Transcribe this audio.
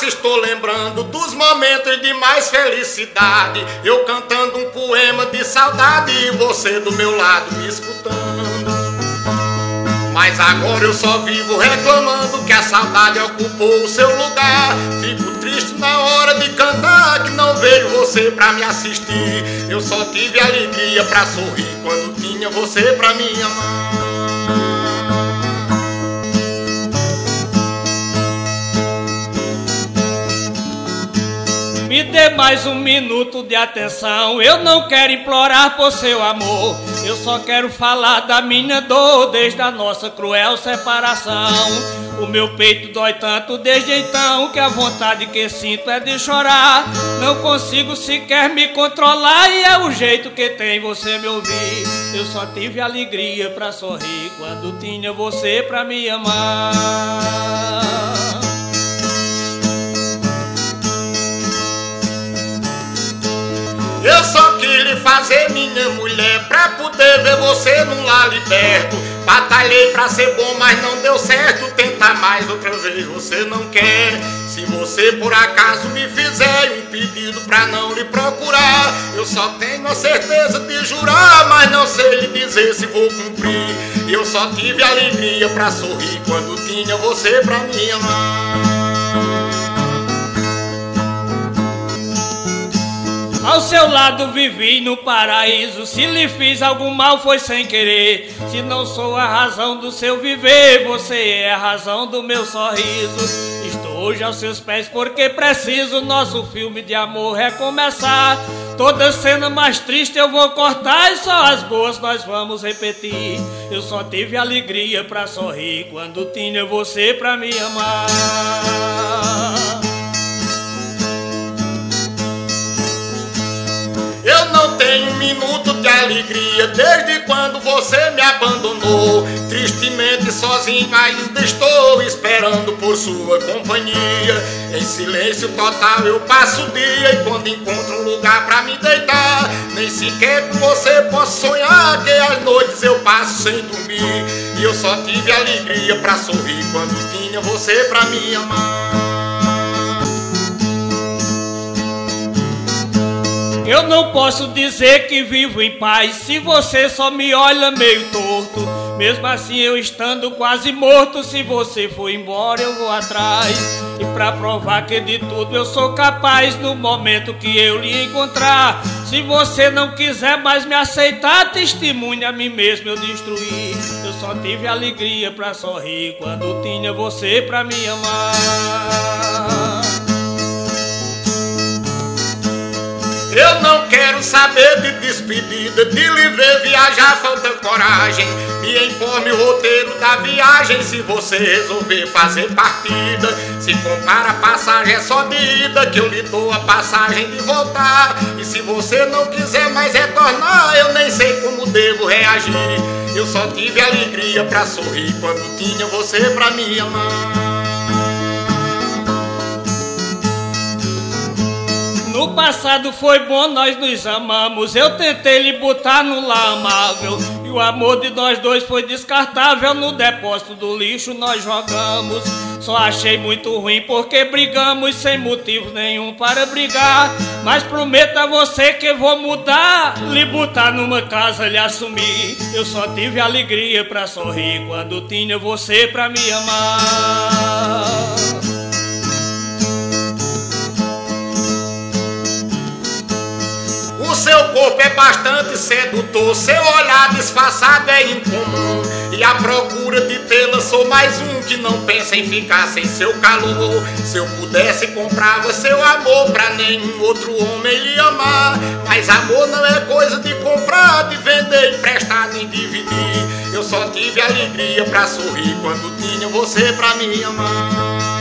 passa estou lembrando dos momentos de mais felicidade, eu cantando um poema de saudade e você do meu lado me escutando. Mas agora eu só vivo reclamando que a saudade ocupou o seu lugar. Fico triste na hora de cantar que não vejo você pra me assistir. Eu só tive alegria pra sorrir quando tinha você pra me amar. Me dê mais um minuto de atenção, eu não quero implorar por seu amor. Eu só quero falar da minha dor desde a nossa cruel separação. O meu peito dói tanto desde então que a vontade que sinto é de chorar. Não consigo sequer me controlar e é o jeito que tem você me ouvir. Eu só tive alegria pra sorrir quando tinha você pra me amar. Eu só quis lhe fazer minha mulher pra poder ver você num lar liberto. Batalhei pra ser bom, mas não deu certo. Tentar mais outra vez você não quer. Se você por acaso me fizer um pedido pra não lhe procurar, eu só tenho a certeza de jurar, mas não sei lhe dizer se vou cumprir. Eu só tive alegria pra sorrir quando tinha você pra me amar. Ao seu lado vivi no paraíso, se lhe fiz algum mal foi sem querer. Se não sou a razão do seu viver, você é a razão do meu sorriso. Estou hoje aos seus pés porque preciso nosso filme de amor recomeçar. Toda cena mais triste eu vou cortar e só as boas nós vamos repetir. Eu só tive alegria pra sorrir quando tinha você pra me amar. Eu não tenho um minuto de alegria desde quando você me abandonou. Tristemente sozinho ainda estou esperando por sua companhia. Em silêncio total eu passo o dia e quando encontro um lugar pra me deitar, nem sequer com você posso sonhar que as noites eu passo sem dormir. E eu só tive alegria pra sorrir quando tinha você pra me amar. Eu não posso dizer que vivo em paz se você só me olha meio torto. Mesmo assim eu estando quase morto, se você for embora eu vou atrás. E pra provar que de tudo eu sou capaz, no momento que eu lhe encontrar, se você não quiser mais me aceitar, testemunhe a mim mesmo eu destruir. Eu só tive alegria pra sorrir quando tinha você pra me amar. Eu não quero saber de despedida, de lhe ver viajar falta coragem. Me informe o roteiro da viagem se você resolver fazer partida. Se compara a passagem é só de ida, que eu lhe dou a passagem de voltar. E se você não quiser mais retornar, eu nem sei como devo reagir. Eu só tive alegria pra sorrir quando tinha você pra me amar. No passado foi bom, nós nos amamos. Eu tentei lhe botar no lar amável e o amor de nós dois foi descartável. No depósito do lixo nós jogamos. Só achei muito ruim porque brigamos sem motivo nenhum para brigar. Mas prometo a você que vou mudar, lhe botar numa casa, lhe assumir. Eu só tive alegria pra sorrir quando tinha você pra me amar. Seu corpo é bastante sedutor, seu olhar disfarçado é incomum. E à procura de tê-la sou mais um que não pensa em ficar sem seu calor. Se eu pudesse comprava seu amor pra nenhum outro homem lhe amar. Mas amor não é coisa de comprar, de vender, emprestar nem dividir. Eu só tive alegria pra sorrir quando tinha você pra me amar.